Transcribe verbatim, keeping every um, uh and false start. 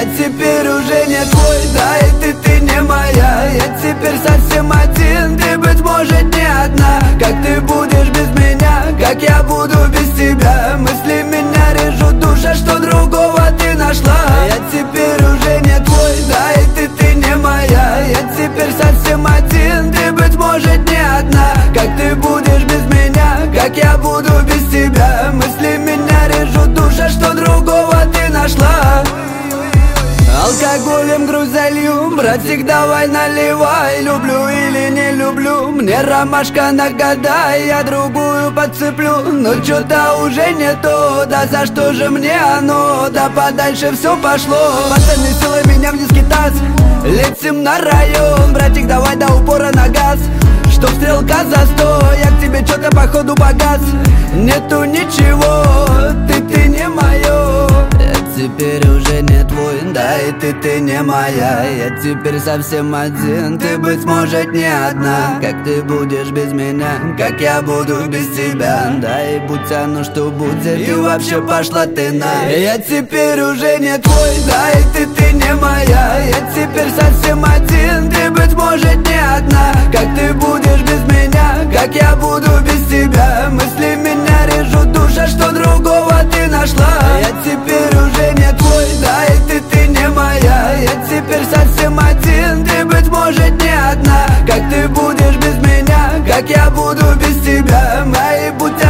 Я теперь уже не твой, да и ты, ты не моя. Я теперь совсем один, ты, быть может, не одна. Как ты будешь без меня, как я буду без тебя. Мысли меня режут, душа, что другого ты нашла. Я теперь уже не твой, да и ты, ты не моя. Я теперь совсем один, ты, быть может, не одна. Как ты будешь без меня, как я буду без тебя. Мысли меня режут, душа, что другого ты нашла. Алкоголем грудь залью, братик, давай наливай. Люблю или не люблю, мне ромашка нагадай. Я другую подцеплю, но чё-то уже не то. Да за что же мне оно, да подальше все пошло. Пацаны, силой меня вниз кидать, летим на район. Братик, давай до упора на газ, чтоб стрелка за сто. Я к тебе чё-то походу погас, нету ничего, ты, ты не моё. Я теперь уже не твой, да и ты, ты не моя. Я теперь совсем один, ты, быть может, не одна. Как ты будешь без меня, как я буду без тебя. Да и будь оно что будет, и вообще пошла ты на. Я теперь уже не твой, да и ты, ты не моя. Я теперь совсем один, ты, быть может, не одна. Как ты будешь без меня, как я буду без тебя. Мысли меня режут, душа, что другого ты нашла. Я теперь уже не твой, да и ты, ты не моя. Я теперь совсем один, ты, быть может, не одна. Как ты будешь без меня, как я буду без тебя. Мои будь